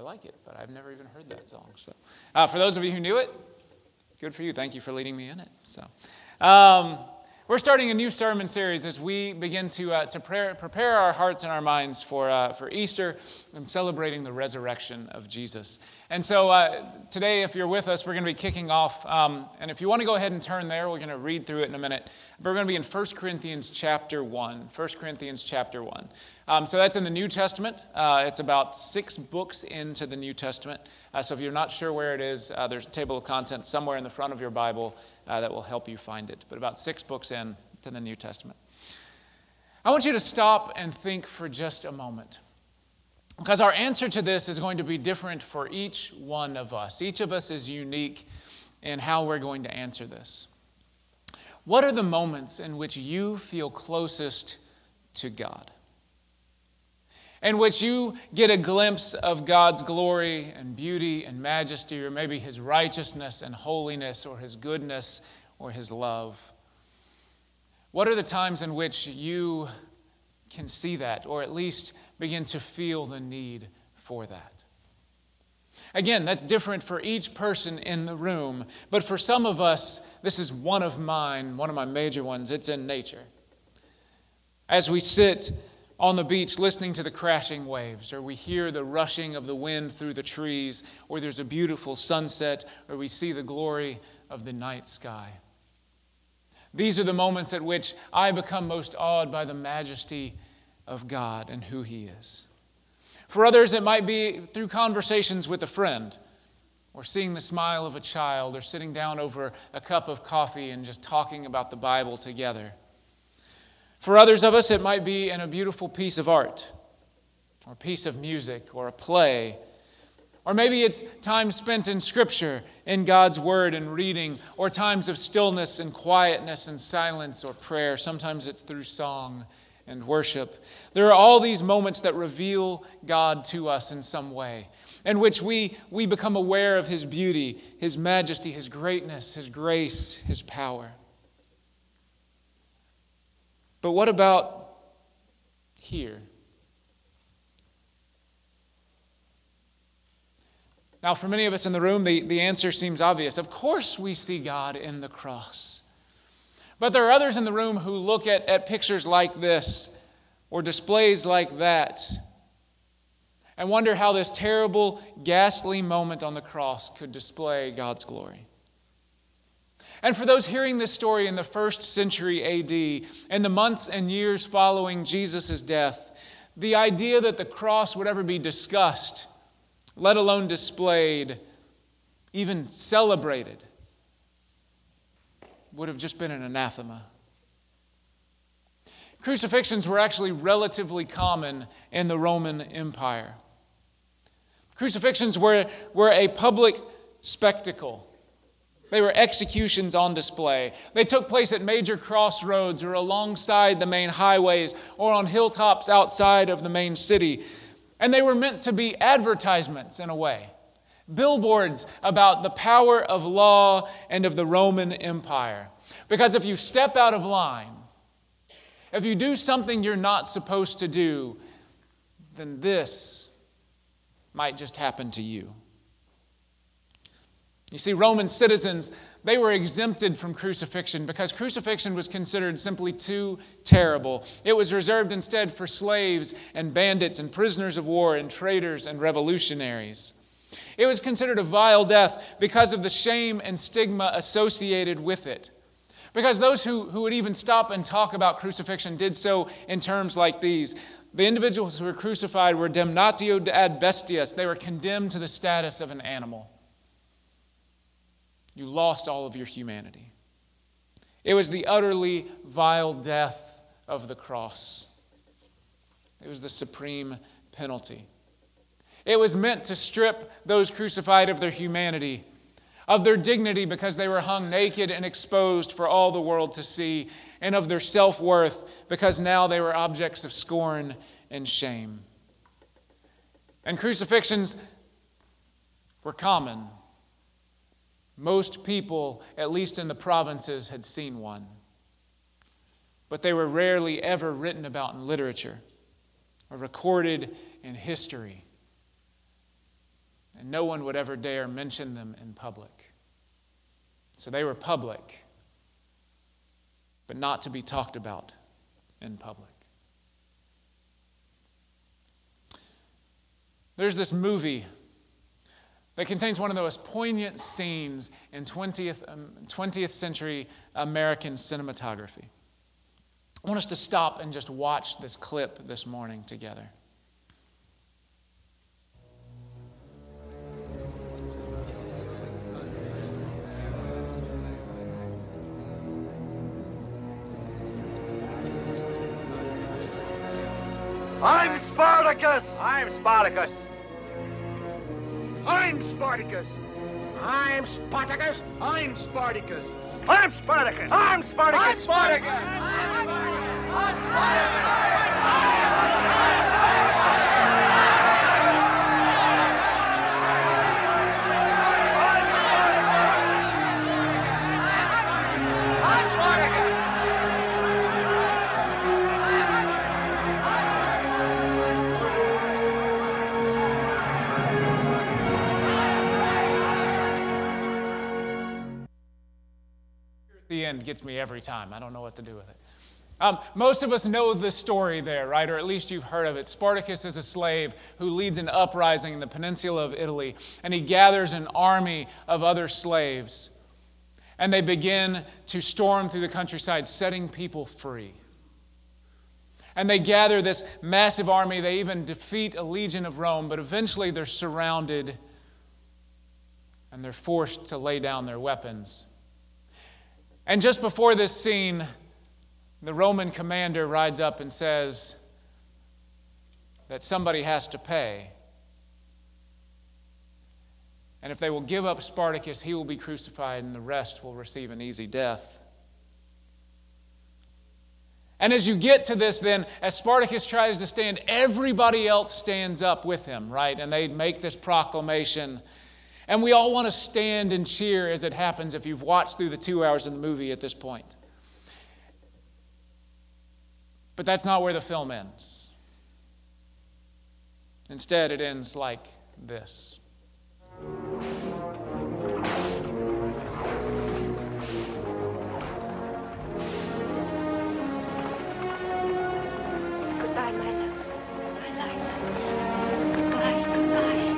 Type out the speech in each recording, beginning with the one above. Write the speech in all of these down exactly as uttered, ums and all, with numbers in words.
like it, but I've never even heard that song. So, uh, for those of you who knew it, good for you. Thank you for leading me in it. So, um, we're starting a new sermon series as we begin to uh, to prepare, prepare our hearts and our minds for uh, for Easter and celebrating the resurrection of Jesus. And so uh, today, if you're with us, we're going to be kicking off. Um, and if you want to go ahead and turn there, we're going to read through it in a minute. But we're going to be in First Corinthians chapter one. First Corinthians chapter one. Um, so that's in the New Testament. Uh, it's about six books into the New Testament. Uh, so if you're not sure where it is, uh, there's a table of contents somewhere in the front of your Bible uh, that will help you find it. But about six books in to the New Testament. I want you to stop and think for just a moment. Because our answer to this is going to be different for each one of us. Each of us is unique in how we're going to answer this. What are the moments in which you feel closest to God? In which you get a glimpse of God's glory and beauty and majesty, or maybe His righteousness and holiness, or His goodness, or His love? What are the times in which you can see that, or at least begin to feel the need for that? Again, that's different for each person in the room, but for some of us, this is one of mine, one of my major ones. It's in nature. As we sit on the beach listening to the crashing waves, or we hear the rushing of the wind through the trees, or there's a beautiful sunset, or we see the glory of the night sky. These are the moments at which I become most awed by the majesty of God and who He is. For others, it might be through conversations with a friend, or seeing the smile of a child, or sitting down over a cup of coffee and just talking about the Bible together. For others of us, it might be in a beautiful piece of art, or a piece of music, or a play. Or maybe it's time spent in Scripture, in God's Word and reading, or times of stillness and quietness and silence or prayer. Sometimes it's through song and worship. There are all these moments that reveal God to us in some way, in which we, we become aware of His beauty, His majesty, His greatness, His grace, His power. But what about here? Now, for many of us in the room, the, the answer seems obvious. Of course we see God in the cross. But there are others in the room who look at, at pictures like this or displays like that and wonder how this terrible, ghastly moment on the cross could display God's glory. And for those hearing this story in the first century A D, in the months and years following Jesus' death, the idea that the cross would ever be discussed, let alone displayed, even celebrated, would have just been an anathema. Crucifixions were actually relatively common in the Roman Empire. Crucifixions were, were a public spectacle. They were executions on display. They took place at major crossroads or alongside the main highways or on hilltops outside of the main city. And they were meant to be advertisements in a way. Billboards about the power of law and of the Roman Empire. Because if you step out of line, if you do something you're not supposed to do, then this might just happen to you. You see, Roman citizens, they were exempted from crucifixion because crucifixion was considered simply too terrible. It was reserved instead for slaves and bandits and prisoners of war and traitors and revolutionaries. It was considered a vile death because of the shame and stigma associated with it. Because those who, who would even stop and talk about crucifixion did so in terms like these. The individuals who were crucified were damnatio ad bestias. They were condemned to the status of an animal. You lost all of your humanity. It was the utterly vile death of the cross. It was the supreme penalty. It was meant to strip those crucified of their humanity, of their dignity because they were hung naked and exposed for all the world to see, and of their self-worth because now they were objects of scorn and shame. And crucifixions were common. Most people, at least in the provinces, had seen one. But they were rarely ever written about in literature or recorded in history. and no one would ever dare mention them in public. So they were public, but not to be talked about in public. There's this movie that contains one of the most poignant scenes in twentieth, um, twentieth century American cinematography. I want us to stop and just watch this clip this morning together. I'm Spartacus! I'm Spartacus. I'm Spartacus! I'm Spartacus. I'm Spartacus! I'm Spartacus. I'm Spartacus. I'm Spartacus. The end gets me every time. I don't know what to do with it. Um, most of us know the story there, right? Or at least you've heard of it. Spartacus is a slave who leads an uprising in the peninsula of Italy, and he gathers an army of other slaves, and they begin to storm through the countryside, setting people free. And they gather this massive army. They even defeat a legion of Rome, but eventually they're surrounded, and they're forced to lay down their weapons. And just before this scene, the Roman commander rides up and says that somebody has to pay. And if they will give up Spartacus, he will be crucified and the rest will receive an easy death. And as you get to this then, as Spartacus tries to stand, everybody else stands up with him, right? And they make this proclamation. And we all want to stand and cheer as it happens if you've watched through the two hours of the movie at this point. But that's not where the film ends. Instead, it ends like this. Goodbye, my love. My life. Goodbye, goodbye.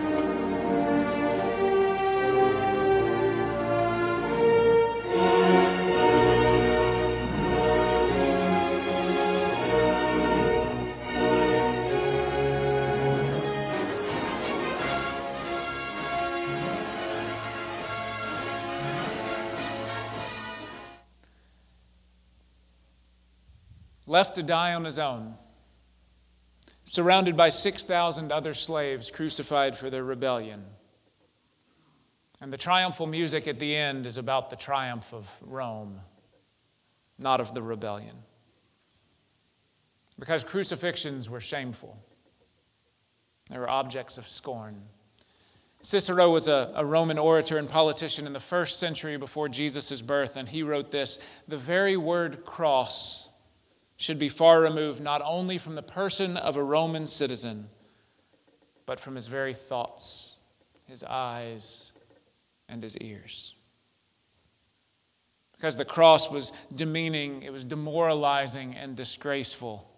Left to die on his own, surrounded by six thousand other slaves crucified for their rebellion. And the triumphal music at the end is about the triumph of Rome, not of the rebellion. Because crucifixions were shameful. They were objects of scorn. Cicero was a, a Roman orator and politician in the first century before Jesus' birth, and he wrote this: "The very word cross should be far removed not only from the person of a Roman citizen, but from his very thoughts, his eyes, and his ears." Because the cross was demeaning, it was demoralizing and disgraceful.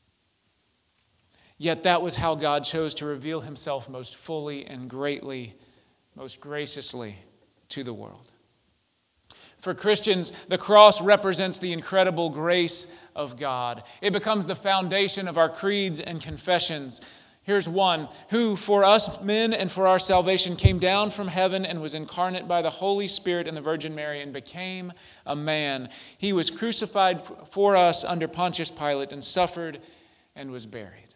Yet that was how God chose to reveal himself most fully and greatly, most graciously to the world. For Christians, the cross represents the incredible grace of God. It becomes the foundation of our creeds and confessions. Here's one: who for us men and for our salvation came down from heaven and was incarnate by the Holy Spirit and the Virgin Mary and became a man. He was crucified for us under Pontius Pilate and suffered and was buried.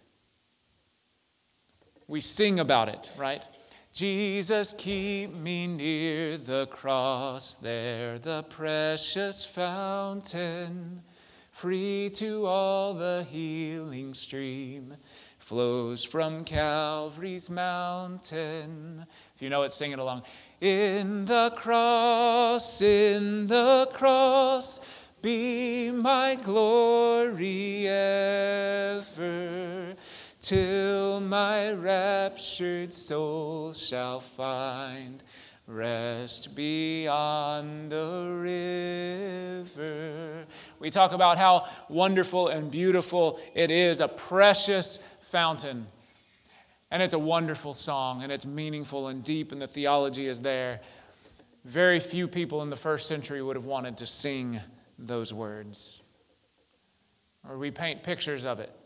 We sing about it, right? Jesus, keep me near the cross there, the precious fountain, free to all the healing stream, flows from Calvary's mountain. If you know it, sing it along. In the cross, in the cross, be my glory ever. till my raptured soul shall find rest beyond the river. We talk about how wonderful and beautiful it is, a precious fountain. And it's a wonderful song, and it's meaningful and deep, and the theology is there. Very few people in the first century would have wanted to sing those words. Or we paint pictures of it.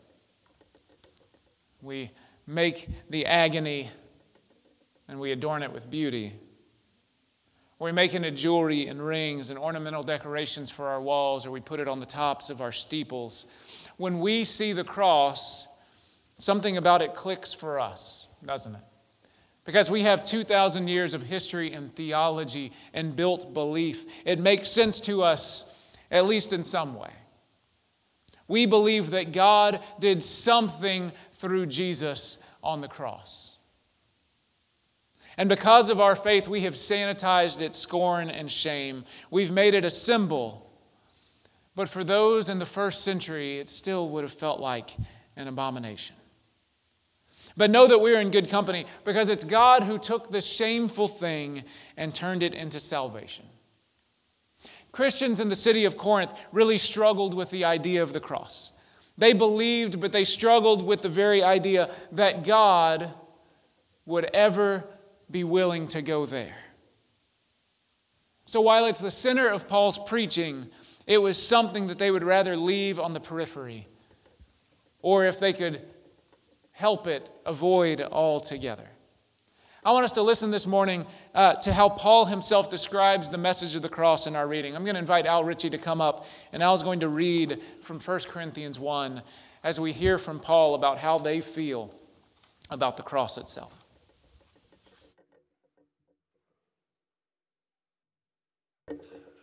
We make the agony and we adorn it with beauty. Or we make it into jewelry and rings and ornamental decorations for our walls, or we put it on the tops of our steeples. When we see the cross, something about it clicks for us, doesn't it? Because we have two thousand years of history and theology and built belief. It makes sense to us, at least in some way. We believe that God did something through Jesus on the cross. And because of our faith, we have sanitized its scorn and shame. We've made it a symbol. But for those in the first century, it still would have felt like an abomination. But know that we're in good company, because it's God who took the shameful thing and turned it into salvation. Christians in the city of Corinth really struggled with the idea of the cross. They believed, but they struggled with the very idea that God would ever be willing to go there. So while it's the center of Paul's preaching, it was something that they would rather leave on the periphery, or if they could help it, avoid altogether. I want us to listen this morning uh, to how Paul himself describes the message of the cross in our reading. I'm going to invite Al Ritchie to come up, and Al's going to read from First Corinthians one as we hear from Paul about how they feel about the cross itself. If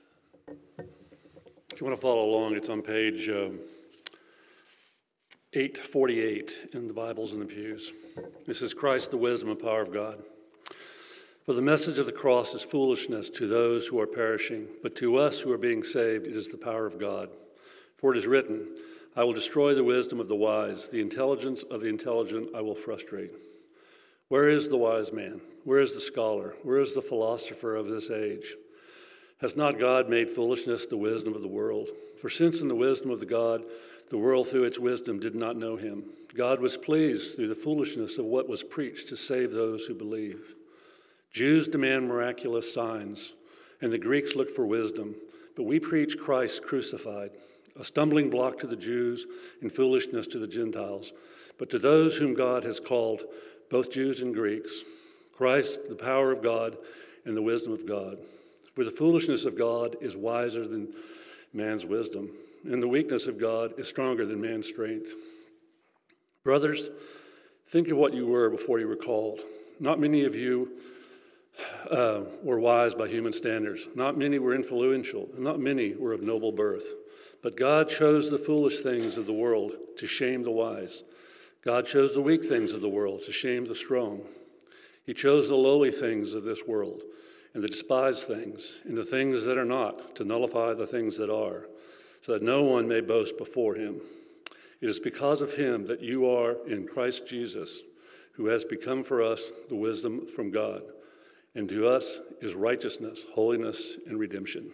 you want to follow along, it's on page um, eight forty-eight in the Bibles in the pews. This is Christ, the wisdom and power of God. For the message of the cross is foolishness to those who are perishing, but to us who are being saved it is the power of God. For it is written, I will destroy the wisdom of the wise, the intelligence of the intelligent I will frustrate. Where is the wise man? Where is the scholar? Where is the philosopher of this age? Has not God made foolishness the wisdom of the world? For since in the wisdom of the God, the world through its wisdom did not know him, God was pleased through the foolishness of what was preached to save those who believe. Jews demand miraculous signs, and the Greeks look for wisdom, but we preach Christ crucified, a stumbling block to the Jews and foolishness to the Gentiles. But to those whom God has called, both Jews and Greeks, Christ, the power of God and the wisdom of God. For the foolishness of God is wiser than man's wisdom, and the weakness of God is stronger than man's strength. Brothers, think of what you were before you were called. Not many of you uh, were wise by human standards. Not many were influential, and not many were of noble birth. But God chose the foolish things of the world to shame the wise. God chose the weak things of the world to shame the strong. He chose the lowly things of this world, and the despised things, and the things that are not, to nullify the things that are, so that no one may boast before him. It is because of him that you are in Christ Jesus, who has become for us the wisdom from God, and to us is righteousness, holiness, and redemption.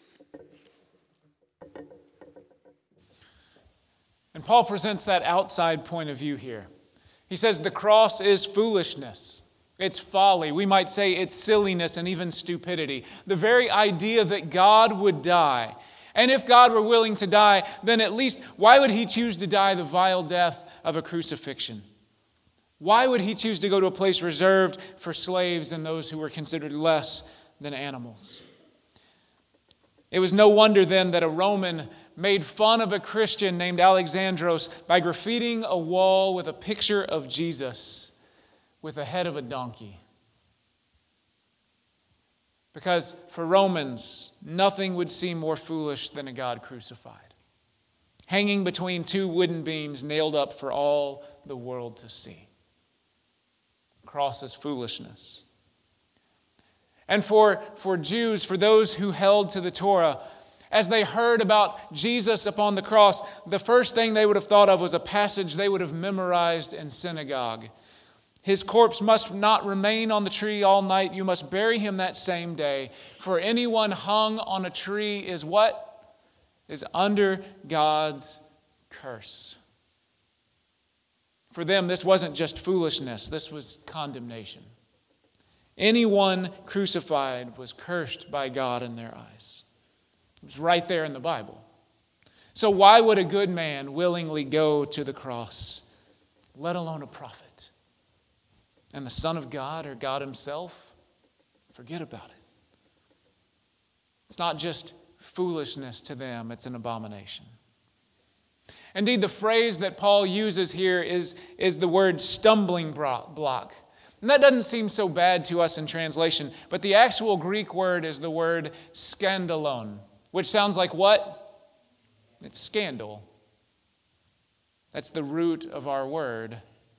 And Paul presents that outside point of view here. He says the cross is foolishness. It's folly. We might say it's silliness and even stupidity. The very idea that God would die. And if God were willing to die, then at least why would he choose to die the vile death of a crucifixion? Why would he choose to go to a place reserved for slaves and those who were considered less than animals? It was no wonder then that a Roman made fun of a Christian named Alexandros by graffitiing a wall with a picture of Jesus with the head of a donkey. Because for Romans, nothing would seem more foolish than a God crucified, hanging between two wooden beams nailed up for all the world to see. Cross is foolishness. And for, for Jews, for those who held to the Torah, As they heard about Jesus upon the cross, the first thing they would have thought of was a passage they would have memorized in synagogue. His corpse must not remain on the tree all night. You must bury him that same day. For anyone hung on a tree is what? Is under God's curse. For them, this wasn't just foolishness. This was condemnation. Anyone crucified was cursed by God in their eyes. It was right there in the Bible. So why would a good man willingly go to the cross, let alone a prophet? And the Son of God or God himself? Forget about it. It's not just foolishness to them, it's an abomination. Indeed, the phrase that Paul uses here is, is the word stumbling block. And that doesn't seem so bad to us in translation, but the actual Greek word is the word skandalon, which sounds like what? It's scandal. That's the root of our word.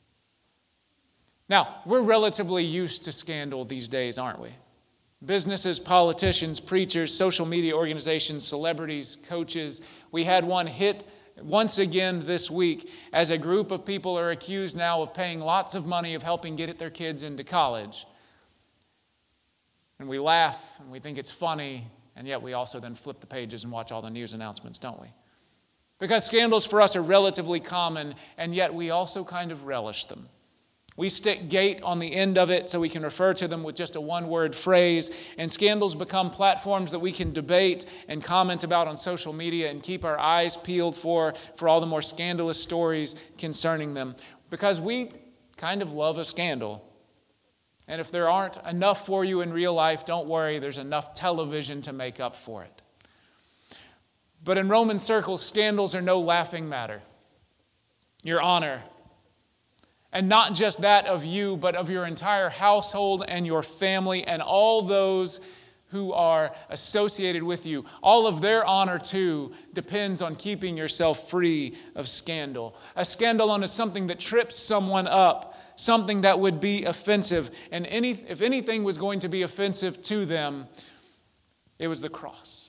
Now, we're relatively used to scandal these days, aren't we? Businesses, politicians, preachers, social media organizations, celebrities, coaches. We had one hit once again this week as a group of people are accused now of paying lots of money of helping get their kids into college. And we laugh and we think it's funny, and yet we also then flip the pages and watch all the news announcements, don't we? Because scandals for us are relatively common, and yet we also kind of relish them. We stick gate on the end of it so we can refer to them with just a one-word phrase, and scandals become platforms that we can debate and comment about on social media and keep our eyes peeled for, for all the more scandalous stories concerning them, because we kind of love a scandal. And if there aren't enough for you in real life, don't worry, there's enough television to make up for it. But in Roman circles, scandals are no laughing matter. Your honor, and not just that of you, but of your entire household and your family and all those who are associated with you. All of their honor, too, depends on keeping yourself free of scandal. A scandalon is something that trips someone up, something that would be offensive. And any, if anything was going to be offensive to them, it was the cross.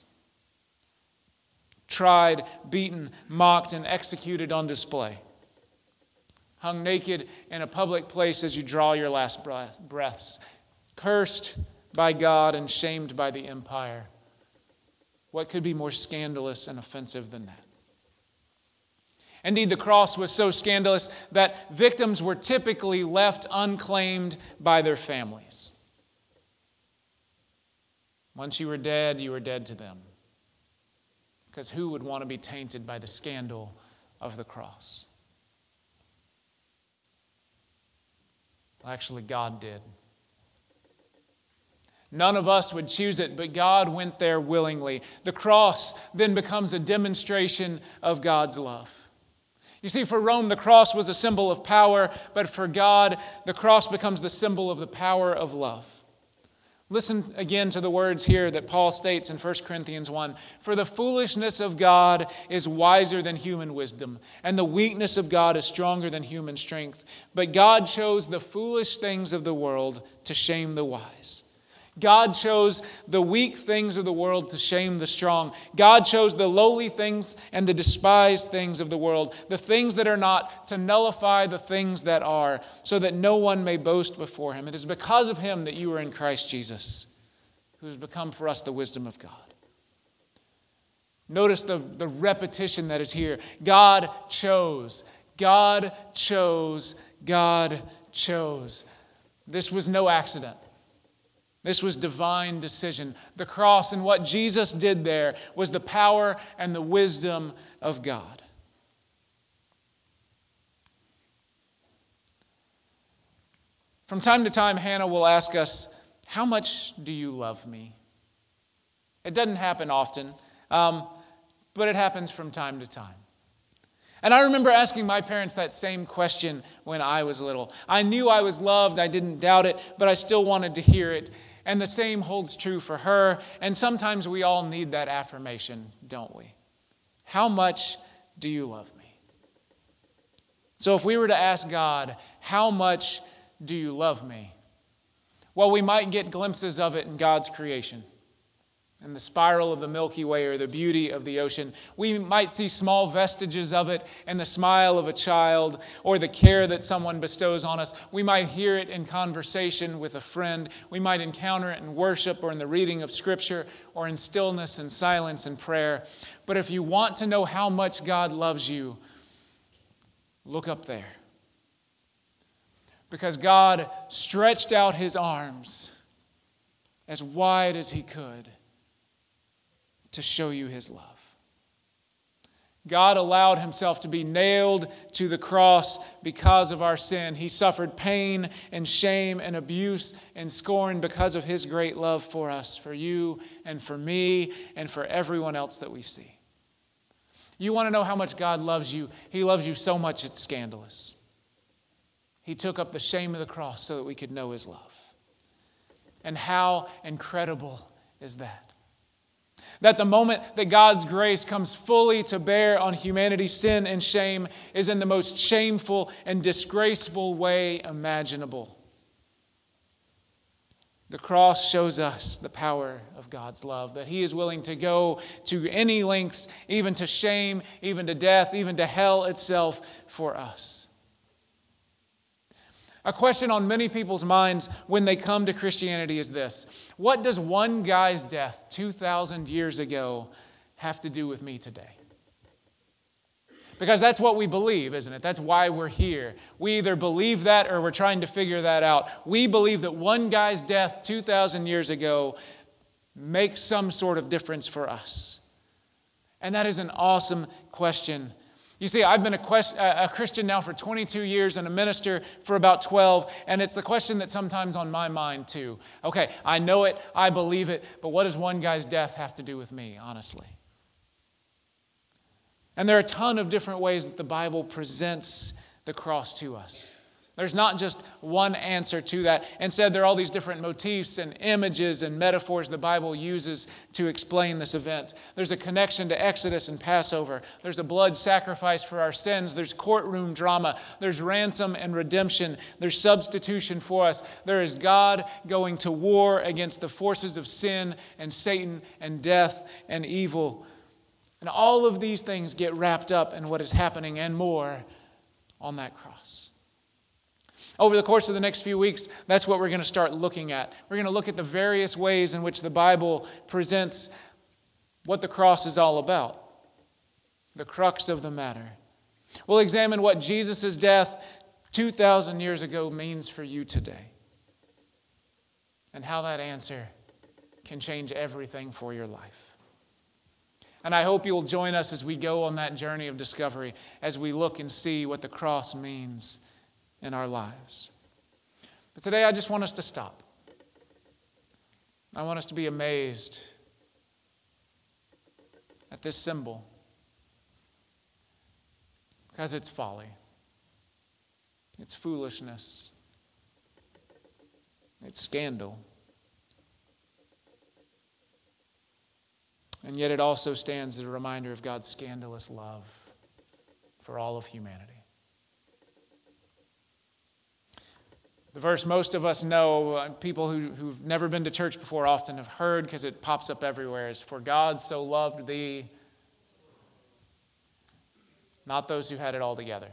Tried, beaten, mocked, and executed on display. Hung naked in a public place as you draw your last breaths, cursed by God and shamed by the empire. What could be more scandalous and offensive than that? Indeed, the cross was so scandalous that victims were typically left unclaimed by their families. Once you were dead, you were dead to them. Because who would want to be tainted by the scandal of the cross? Actually, God did. None of us would choose it, but God went there willingly. The cross then becomes a demonstration of God's love. You see, for Rome, the cross was a symbol of power, but for God, the cross becomes the symbol of the power of love. Listen again to the words here that Paul states in First Corinthians one. For the foolishness of God is wiser than human wisdom, and the weakness of God is stronger than human strength. But God chose the foolish things of the world to shame the wise. God chose the weak things of the world to shame the strong. God chose the lowly things and the despised things of the world, the things that are not, to nullify the things that are, so that no one may boast before him. It is because of him that you are in Christ Jesus, who has become for us the wisdom of God. Notice the, the repetition that is here. God chose. God chose. God chose. This was no accident. This was divine decision. The cross and what Jesus did there was the power and the wisdom of God. From time to time, Hannah will ask us, how much do you love me? It doesn't happen often, um, but it happens from time to time. And I remember asking my parents that same question when I was little. I knew I was loved, I didn't doubt it, but I still wanted to hear it. And the same holds true for her. And sometimes we all need that affirmation, don't we? How much do you love me? So if we were to ask God, how much do you love me? Well, we might get glimpses of it in God's creation. and the spiral of the Milky Way or the beauty of the ocean. We might see small vestiges of it in the smile of a child or the care that someone bestows on us. We might hear it in conversation with a friend. We might encounter it in worship or in the reading of Scripture or in stillness and silence and prayer. But if you want to know how much God loves you, look up there. Because God stretched out his arms as wide as he could to show you his love. God allowed himself to be nailed to the cross because of our sin. He suffered pain and shame and abuse and scorn because of his great love for us, for you and for me and for everyone else that we see. You want to know how much God loves you? He loves you so much it's scandalous. He took up the shame of the cross so that we could know his love. And how incredible is that? That the moment that God's grace comes fully to bear on humanity's sin and shame is in the most shameful and disgraceful way imaginable. The cross shows us the power of God's love, that he is willing to go to any lengths, even to shame, even to death, even to hell itself for us. A question on many people's minds when they come to Christianity is this: what does one guy's death two thousand years ago have to do with me today? Because that's what we believe, isn't it? That's why we're here. We either believe that or we're trying to figure that out. We believe that one guy's death two thousand years ago makes some sort of difference for us. And that is an awesome question. You see, I've been a, quest- a Christian now for twenty-two years and a minister for about twelve, and it's the question that's sometimes on my mind too. Okay, I know it, I believe it, but what does one guy's death have to do with me, honestly? And there are a ton of different ways that the Bible presents the cross to us. There's not just one answer to that. Instead, there are all these different motifs and images and metaphors the Bible uses to explain this event. There's a connection to Exodus and Passover. There's a blood sacrifice for our sins. There's courtroom drama. There's ransom and redemption. There's substitution for us. There is God going to war against the forces of sin and Satan and death and evil. And all of these things get wrapped up in what is happening and more on that cross. Over the course of the next few weeks, that's what we're going to start looking at. We're going to look at the various ways in which the Bible presents what the cross is all about, the crux of the matter. We'll examine what Jesus' death two thousand years ago means for you today, and how that answer can change everything for your life. And I hope you'll join us as we go on that journey of discovery, as we look and see what the cross means in our lives. But today I just want us to stop. I want us to be amazed at this symbol, because it's folly, it's foolishness, it's scandal. And yet it also stands as a reminder of God's scandalous love for all of humanity. The verse most of us know, uh, people who, who've never been to church before often have heard because it pops up everywhere, is, "For God so loved thee," not those who had it all together.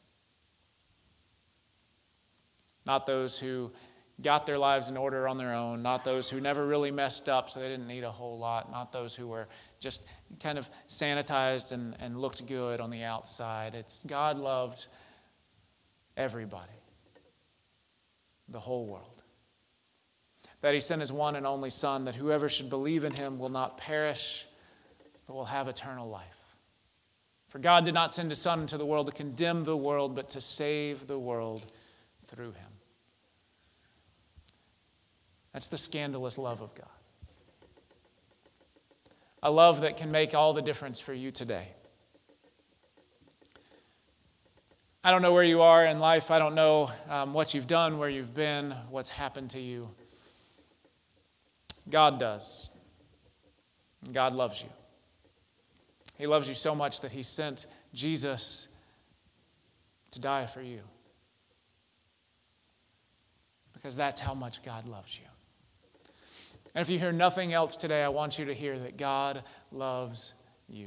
Not those who got their lives in order on their own. Not those who never really messed up so they didn't need a whole lot. Not those who were just kind of sanitized and, and looked good on the outside. It's God loved everybody. The whole world. That he sent his one and only Son, that whoever should believe in him will not perish, but will have eternal life. For God did not send his Son into the world to condemn the world, but to save the world through him. That's the scandalous love of God. A love that can make all the difference for you today. I don't know where you are in life. I don't know um, what you've done, where you've been, what's happened to you. God does. And God loves you. He loves you so much that he sent Jesus to die for you. Because that's how much God loves you. And if you hear nothing else today, I want you to hear that God loves you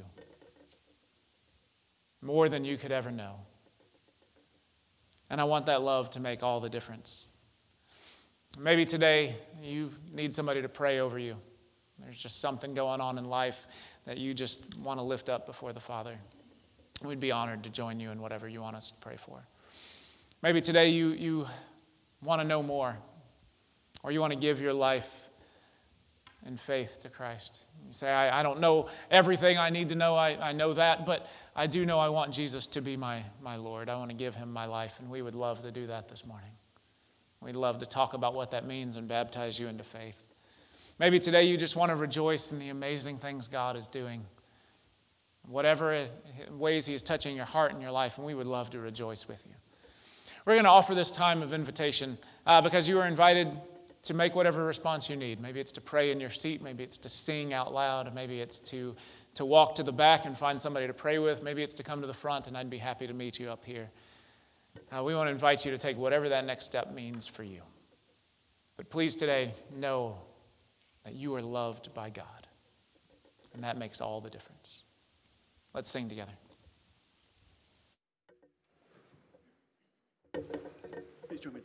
more than you could ever know. And I want that love to make all the difference. Maybe today you need somebody to pray over you. There's just something going on in life that you just want to lift up before the Father. We'd be honored to join you in whatever you want us to pray for. Maybe today you, you want to know more, or you want to give your life in faith to Christ. You say, I, I don't know everything I need to know, I, I know that, but I do know I want Jesus to be my, my Lord. I want to give him my life, and we would love to do that this morning. We'd love to talk about what that means and baptize you into faith. Maybe today you just want to rejoice in the amazing things God is doing. Whatever ways he is touching your heart and your life, and we would love to rejoice with you. We're going to offer this time of invitation uh, because you are invited to make whatever response you need. Maybe it's to pray in your seat. Maybe it's to sing out loud. Maybe it's to, to walk to the back and find somebody to pray with. Maybe it's to come to the front, and I'd be happy to meet you up here. Uh, we want to invite you to take whatever that next step means for you. But please today know that you are loved by God, and that makes all the difference. Let's sing together.